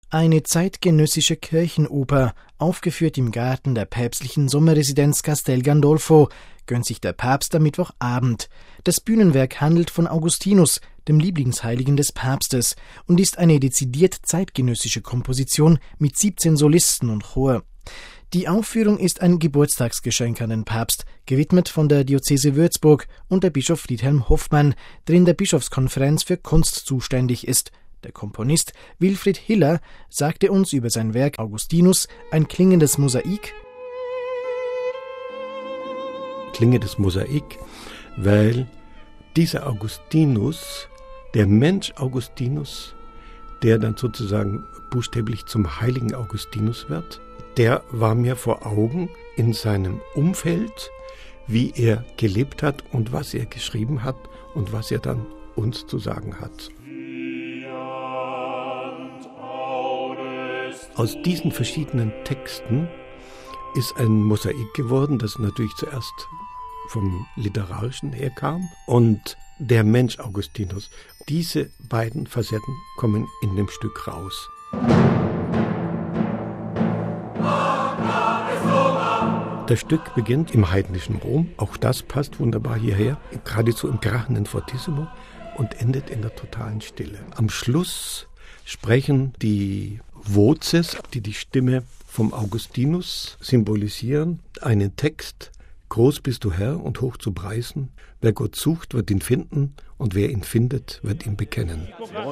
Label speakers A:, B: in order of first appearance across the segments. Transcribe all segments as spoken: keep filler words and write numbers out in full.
A: Eine zeitgenössische Kirchenoper, aufgeführt im Garten der päpstlichen Sommerresidenz Castel Gandolfo, gönnt sich der Papst am Mittwochabend. Das Bühnenwerk handelt von Augustinus, dem Lieblingsheiligen des Papstes, und ist eine dezidiert zeitgenössische Komposition mit siebzehn Solisten und Chor. Die Aufführung ist ein Geburtstagsgeschenk an den Papst, gewidmet von der Diözese Würzburg und der Bischof Friedhelm Hoffmann, der in der Bischofskonferenz für Kunst zuständig ist. Der Komponist Wilfried Hiller sagte uns über sein Werk Augustinus ein klingendes Mosaik.
B: Klingendes Mosaik, weil dieser Augustinus, der Mensch Augustinus, der dann sozusagen buchstäblich zum heiligen Augustinus wird, der war mir vor Augen in seinem Umfeld, wie er gelebt hat und was er geschrieben hat und was er dann uns zu sagen hat. Aus diesen verschiedenen Texten ist ein Mosaik geworden, das natürlich zuerst vom Literarischen herkam, und der Mensch Augustinus. Diese beiden Facetten kommen in dem Stück raus. Das Stück beginnt im heidnischen Rom, auch das passt wunderbar hierher, geradezu im krachenden Fortissimo, und endet in der totalen Stille. Am Schluss sprechen die Voces, die die Stimme vom Augustinus symbolisieren, einen Text: Groß bist du Herr und hoch zu preisen. Wer Gott sucht, wird ihn finden, und wer ihn findet, wird ihn bekennen.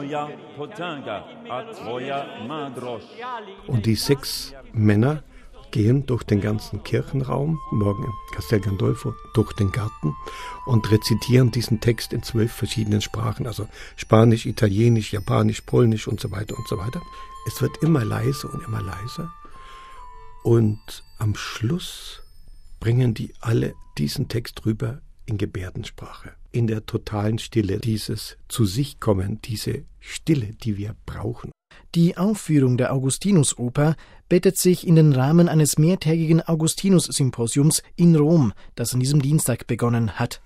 B: Und die sechs Männer gehen durch den ganzen Kirchenraum, morgen im Castel Gandolfo, durch den Garten, und rezitieren diesen Text in zwölf verschiedenen Sprachen, also Spanisch, Italienisch, Japanisch, Polnisch und so weiter und so weiter. Es wird immer leiser und immer leiser, und am Schluss bringen die alle diesen Text rüber in Gebärdensprache. In der totalen Stille, dieses zu sich kommen, diese Stille, die wir brauchen.
A: Die Aufführung der Augustinusoper bettet sich in den Rahmen eines mehrtägigen Augustinus-Symposiums in Rom, das an diesem Dienstag begonnen hat.